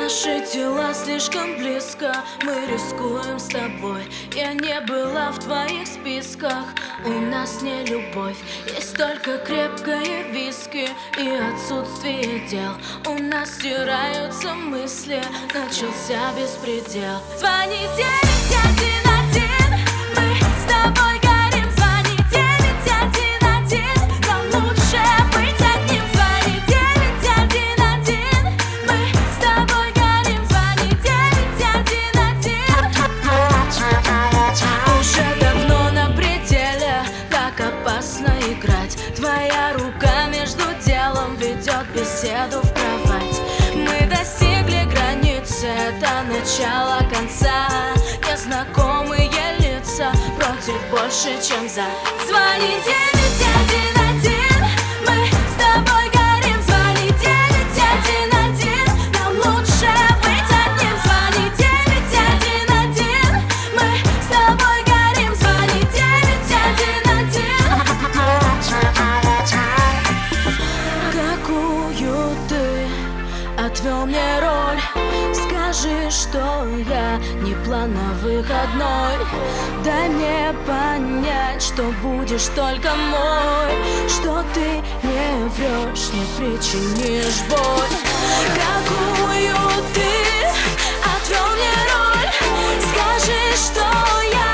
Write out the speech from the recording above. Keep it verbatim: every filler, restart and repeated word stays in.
Наши тела слишком близко, мы рискуем с тобой. Я не была в твоих списках, у нас не любовь. Есть только крепкое виски и отсутствие дел. У нас стираются мысли, начался беспредел. Звони девять один один, мы с тобой горим. Звони девять один один, нам лучше быть одним. Звони девять один один, мы с тобой горим. Звони девять один один. Уже давно на пределе, так опасно играть. Твоя рука между делом ведет беседу в кровать. Мы достигли границы, это начало конца. Незнакомые лица против больше, чем за. Звони девять один один, мы с тобой горим. Звони девять один один, нам лучше быть одним. Звони девять один один, мы с тобой горим. Звони девять один один. Какую ты отвел мне роль? Скажи, что я не план на выходной. Дай мне понять, что будешь только мой, что ты не врешь, не причинишь боль. Какую ты отвел мне роль? Скажи, что я